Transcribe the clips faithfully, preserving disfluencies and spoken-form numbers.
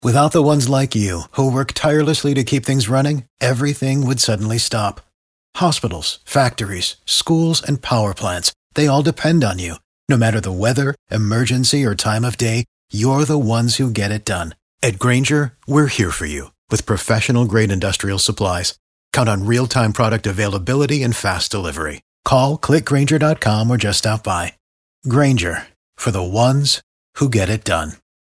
Without the ones like you, who work tirelessly to keep things running, everything would suddenly stop. Hospitals, factories, schools, and power plants, they all depend on you. No matter the weather, emergency, or time of day, you're the ones who get it done. At Grainger, we're here for you with professional-grade industrial supplies. Count on real-time product availability and fast delivery. Call, click Grainger dot com, or just stop by. Grainger, for the ones who get it done.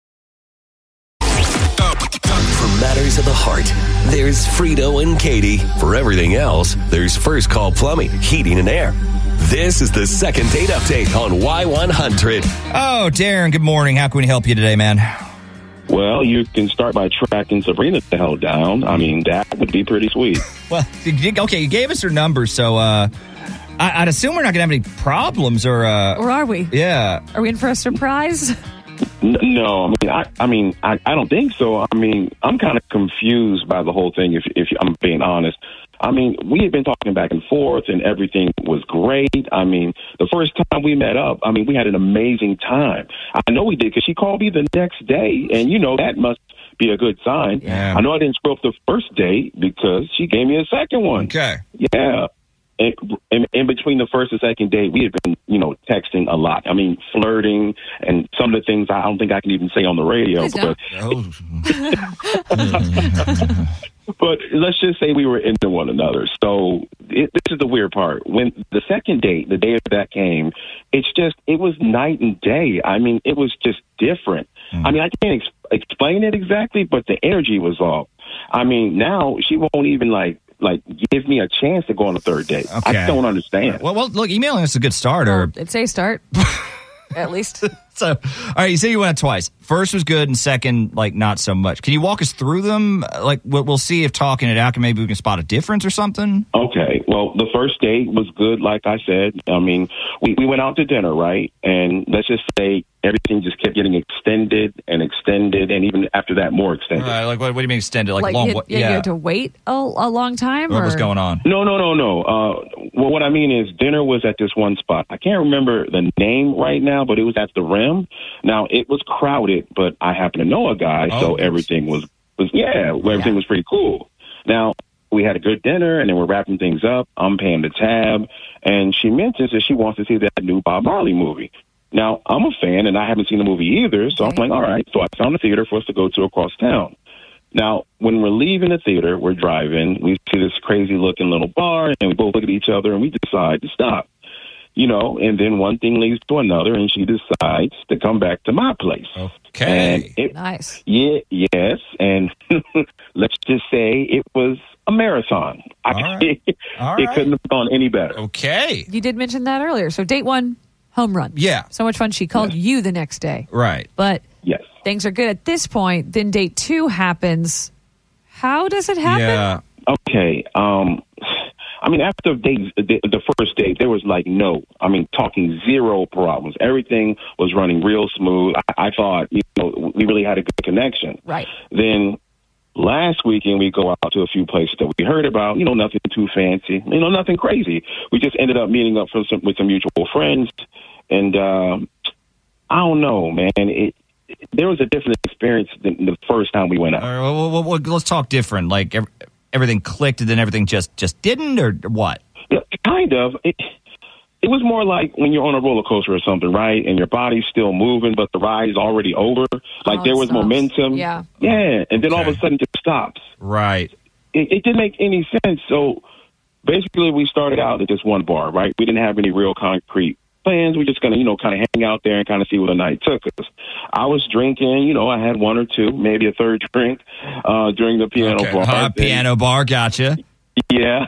For matters of the heart, there's Frito and Katie. For everything else, there's First Call Plumbing, Heating and Air. This is the second date update on Y one hundred. Oh, Darren, good morning. How can we help you today, man? Well, you can start by tracking Sabrina the hell down. I mean, that would be pretty sweet. Well, okay, you gave us her number, so uh, I, I'd assume we're not going to have any problems, or... Uh, or are we? Yeah. Are we in for a surprise? No, I mean, I, I mean, I, I don't think so. I mean, I'm kind of confused by the whole thing, if, if I'm being honest. I mean, we had been talking back and forth, and everything was great. I mean, the first time we met up, I mean, we had an amazing time. I know we did because she called me the next day, and, you know, that must be a good sign. Yeah. I know I didn't screw up the first date because she gave me a second one. Okay. Yeah. In, in, in between the first and second date, we had been, you know, texting a lot. I mean, flirting and some of the things I don't think I can even say on the radio. But, but let's just say we were into one another. So it, this is the weird part. When the second date, the day that came, it's just, it was night and day. I mean, it was just different. Mm. I mean, I can't ex- explain it exactly, but the energy was off. I mean, now she won't even like, like, give me a chance to go on a third date. Okay. I don't understand. Well, well, look, emailing us is a good start. Or... Well, it's a start, at least. So, all right, you say you went twice. First was good, and second, like, not so much. Can you walk us through them? Like, we'll, we'll see if talking it out, can maybe we can spot a difference or something. Okay. Well, the first date was good, like I said. I mean, we, we went out to dinner, right? And let's just say everything just kept getting extended and extended, and even after that, more extended. All right, like, what, what do you mean extended? Like, like long? you, What, yeah, yeah. you had to wait a, a long time? What or? was going on? No, no, no, no. Uh, well, what I mean is dinner was at this one spot. I can't remember the name right now, but it was at the Rim. Now, it was crowded, but I happen to know a guy, oh, so everything was, was yeah, everything yeah. was pretty cool. Now, we had a good dinner, and then we're wrapping things up. I'm paying the tab, and she mentions that she wants to see that new Bob Marley movie. Now, I'm a fan, and I haven't seen the movie either, so I'm like, all right. So I found a theater for us to go to across town. Now, when we're leaving the theater, we're driving, we see this crazy-looking little bar, and we both look at each other, and we decide to stop. You know, and then one thing leads to another, and she decides to come back to my place. Okay. And it, nice. Yeah, yes, and let's just say it was a marathon. I, All right. All it right. couldn't have gone any better. Okay. You did mention that earlier. So date one, home run. Yeah. So much fun. She called Yes. you the next day. Right. But Yes. things are good at this point. Then date two happens. How does it happen? Yeah. Okay. Um, I mean, after date, the, the first date, there was like no, I mean, talking zero problems. Everything was running real smooth. I, I thought, you know, we really had a good connection. Right. Then last weekend, we go out to a few places that we heard about, you know, nothing too fancy, you know, nothing crazy. We just ended up meeting up for some, with some mutual friends. And um, I don't know, man, it, it, there was a different experience than the first time we went out. All right, well, well, well, let's talk different. Like, ev- everything clicked and then everything just, just didn't, or what? Yeah, kind of. It, it was more like when you're on a roller coaster or something, right? And your body's still moving, but the ride is already over. Like Oh, there was stops. momentum. Yeah. Yeah. And then all of Okay. a sudden it just stops. Right. It, it didn't make any sense. So basically we started out at just one bar, right? We didn't have any real concrete plans. We're just going to, you know, kind of hang out there and kind of see where the night took us. I was drinking, you know, I had one or two, maybe a third drink uh, during the piano Okay. bar. Uh, piano bar, gotcha. Yeah.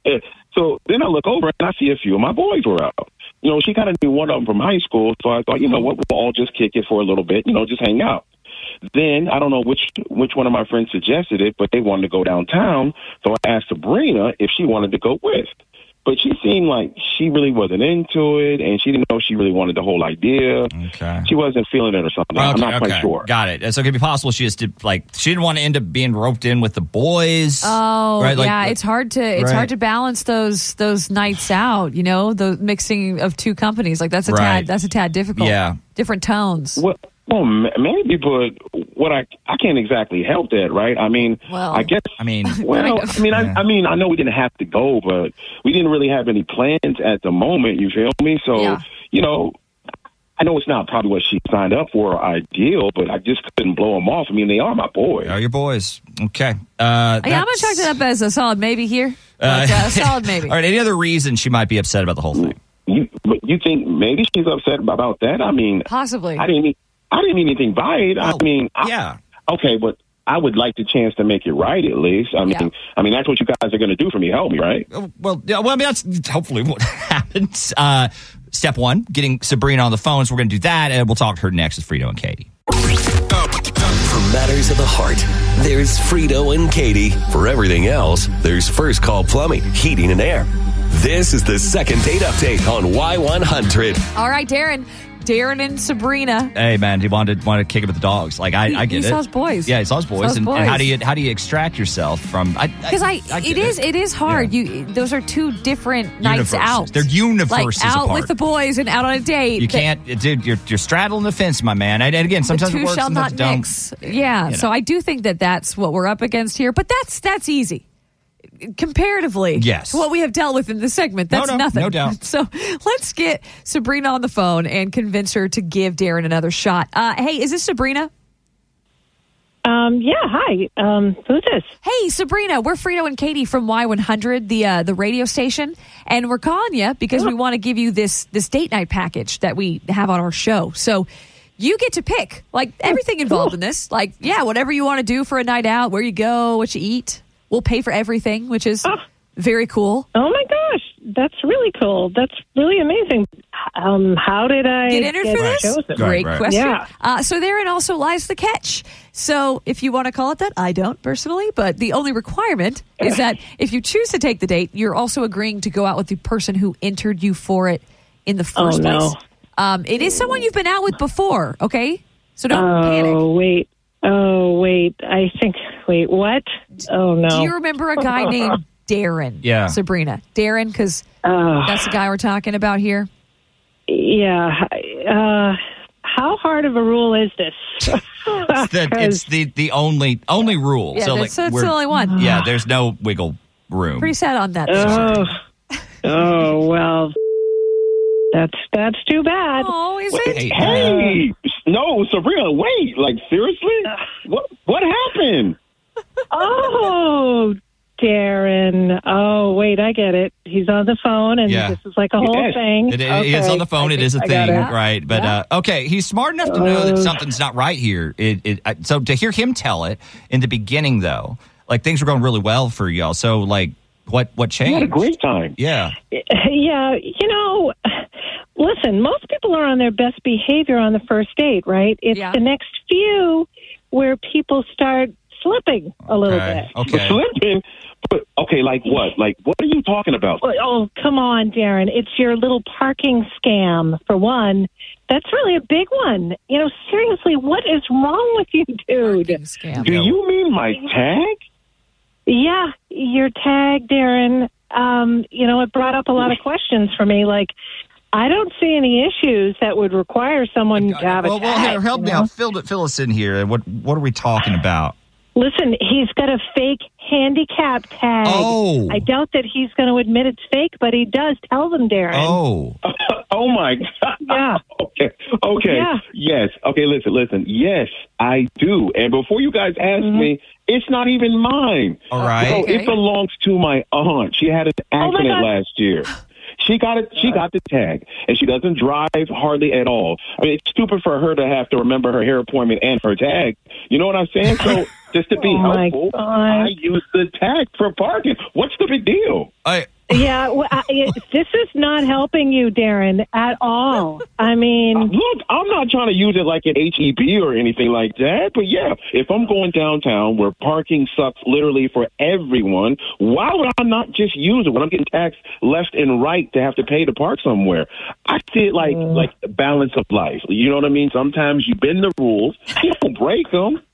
So then I look over and I see a few of my boys were out. You know, she kind of knew one of them from high school, so I thought, you know what, we'll all just kick it for a little bit, you know, just hang out. Then, I don't know which which one of my friends suggested it, but they wanted to go downtown, so I asked Sabrina if she wanted to go with. But she seemed like she really wasn't into it, and she didn't know she really wanted the whole idea. Okay. She wasn't feeling it or something. I'm Okay, not quite okay. sure. Got it. So it could be possible she just did, like, she didn't want to end up being roped in with the boys. Oh, right? Like, yeah. like- It's hard to it's right. hard to balance those those nights out. You know, the mixing of two companies. Like that's a Right. tad that's a tad difficult. Yeah. Different tones. Well, Well, m- maybe, but what I I can't exactly help that, right? I mean, Well, I guess. I mean, Well, I mean, I, I mean, I know we didn't have to go, but we didn't really have any plans at the moment. You feel me? So, Yeah. you know, I know it's not probably what she signed up for or ideal, but I just couldn't blow them off. I mean, they are my boys. are your boys. Okay. Uh, Yeah, I'm going to that's- chalk that up as a solid maybe here. But, uh, solid maybe. All right. Any other reason she might be upset about the whole thing? You, but you think maybe she's upset about that? I mean, Possibly. I didn't. e- I didn't mean anything by it. I Oh, mean, I, yeah. okay, but I would like the chance to make it right at least. I mean, Yeah. I mean that's what you guys are going to do for me. Help me, right? Oh, Well, yeah, well, I mean, that's hopefully what happens. Uh, step one, getting Sabrina on the phone. So we're going to do that, and we'll talk to her next with Frito and Katie. For matters of the heart, there's Frito and Katie. For everything else, there's First Call Plumbing, Heating and Air. This is the second date update on Y one hundred. All right, Darren. Darren and Sabrina. Hey, man, he wanted wanted to kick it with the dogs. Like I, He- I get he it. saw his boys. Yeah, he saw his boys. Saw his and, and boys. how do you how do you extract yourself from? Because I, get it is it is hard. Yeah. You those are two different nights Universes. out. They're universes like out apart. with the boys and out on a date. You That- can't, dude. You're you're straddling the fence, my man. And, and again, the sometimes two it works, shall sometimes not it don't. mix. Yeah, You know. so I do think that that's what we're up against here. But that's that's easy comparatively. Yes. to what we have dealt with in this segment. That's No, no, nothing. no doubt. So let's get Sabrina on the phone and convince her to give Darren another shot. Uh, hey, is this Sabrina? Um, yeah, hi. Um, who's this? Hey, Sabrina, we're Frito and Katie from Y one hundred, the uh, the radio station, and we're calling you because we want to give you this this date night package that we have on our show. So you get to pick like everything involved in this, like yeah, whatever you want to do for a night out, where you go, what you eat. We'll pay for everything, which is very cool. Oh my gosh, that's really cool. That's really amazing. Um, how did I Get entered for this? chosen? Right, Great right. question. Yeah. Uh, so therein also lies the catch. So if you want to call it that, I don't personally, but the only requirement is that if you choose to take the date, you're also agreeing to go out with the person who entered you for it in the first Oh, no. place. Um, it is someone you've been out with before, okay? So don't Oh panic. wait. Oh wait. I think. Wait. What? Oh no. Do you remember a guy named Darren? Yeah. Sabrina. Darren, because Uh, that's the guy we're talking about here. yeah. Uh, how hard of a rule is this? It's the, it's the the only only rule. Yeah, so that's, like that's we're- the only one. Yeah, there's no wiggle room. Pretty sad on that. oh. Oh well. That's that's too bad. Oh, is Wait, it? Hey, Hey, no, Sabrina, wait. Like seriously, what what happened? Oh, Darren. Oh, wait, I get it. He's on the phone, and Yeah. this is like a whole Yes. thing. It, it okay. is on the phone. I It think is a I got thing, it. right? But Yeah. uh, okay, he's smart enough to know that Uh, something's not right here. It, it, uh, so to hear him tell it in the beginning, though, like things were going really well for y'all. So like, what what We had a changed? great time. Yeah, Yeah, you know, listen, most people are on their best behavior on the first date, right? It's Yeah. the next few where people start slipping a little okay, bit. okay. Slipping, but okay, like what? Like what are you talking about? Oh, come on, Darren. It's your little parking scam, for one. That's really a big one. You know, seriously, what is wrong with you, dude? Parking scam. Do you mean my tag? Yeah, your tag, Darren. Um, you know, it brought up a lot of questions for me. Like, I don't see any issues that would require someone to have a well, well, tag. here, help you me know? out. Fill, fill us in here. What what are we talking about? Listen, he's got a fake handicap tag. Oh. I doubt that he's going to admit it's fake, but he does. Tell them, Darren. Oh, Oh my God. Yeah. Okay. Okay. Yeah. Yes. Okay. Listen. Listen. Yes, I do. And before you guys ask Mm-hmm. me, it's not even mine. all right. No, Okay. it belongs to my aunt. She had an accident God. last year. She got it. She got the tag, and she doesn't drive hardly at all. I mean, it's stupid for her to have to remember her hair appointment and her tag. You know what I'm saying? So just to be Oh, my helpful, God. I use the tag for parking. What's the big deal? I, Yeah, well, I, it, this is not helping you, Darren, at all. I mean, Look, I'm not trying to use it like an H E B or anything like that, but yeah, if I'm going downtown where parking sucks literally for everyone, why would I not just use it when I'm getting taxed left and right to have to pay to park somewhere? I see it like like the balance of life. You know what I mean? Sometimes you bend the rules, you don't break them.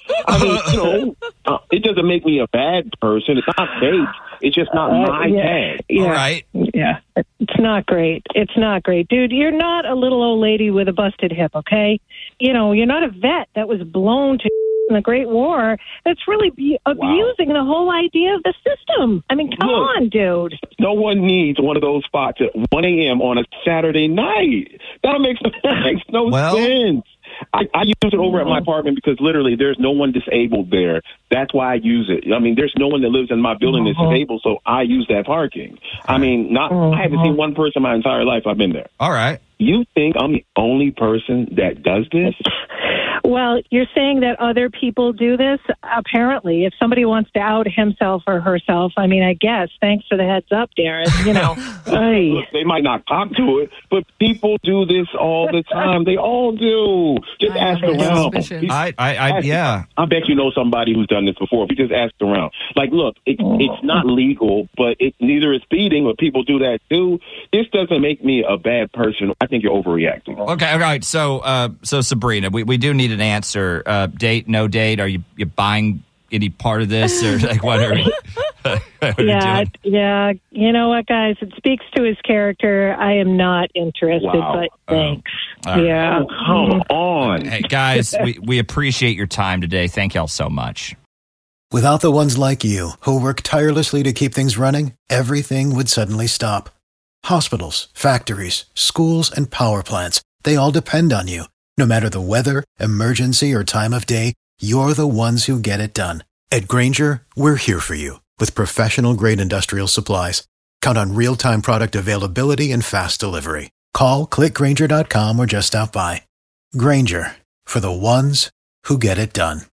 I mean, you know, uh, it doesn't make me a bad person. It's not fake. It's just not Uh, my yeah. tag. Yeah. All right. Yeah, it's not great. It's not great. Dude, you're not a little old lady with a busted hip, okay? You know, you're not a vet that was blown to in the Great War. That's really be- abusing the whole idea of the system. I mean, come Look. on, dude. No one needs one of those spots at one a.m. on a Saturday night. That makes, that makes no Well- sense. I, I use it over at my apartment because literally there's no one disabled there. That's why I use it. I mean, there's no one that lives in my building that's disabled, so I use that parking. I mean, not I haven't seen one person my entire life I've been there. All right. You think I'm the only person that does this? Well, you're saying that other people do this? Apparently, if somebody wants to out himself or herself, I mean, I guess. Thanks for the heads up, Darren. You know, Ay. Look, they might not talk to it, but people do this all the time. They all do. Just I ask have my around. suspicions. I, I, I Ask- yeah. I bet you know somebody who's done this before. If you just ask around. Like, look, it, it's not legal, but it neither is speeding, but people do that too. This doesn't make me a bad person. I think you're overreacting. Okay, all right. So, uh, so Sabrina, we, we do need an answer. Uh, date, no date. Are you you buying any part of this, or like what are, what are you Yeah, doing? yeah. You know what, guys? It speaks to his character. I am not interested, Wow. but thanks. All right. Yeah. Oh, come on. Hey guys, we, we appreciate your time today. Thank y'all so much. Without the ones like you, who work tirelessly to keep things running, everything would suddenly stop. Hospitals, factories, schools, and power plants, they all depend on you. No matter the weather, emergency, or time of day, you're the ones who get it done. At Grainger, we're here for you with professional-grade industrial supplies. Count on real-time product availability and fast delivery. Call, click Grainger dot com, or just stop by. Grainger, for the ones who get it done.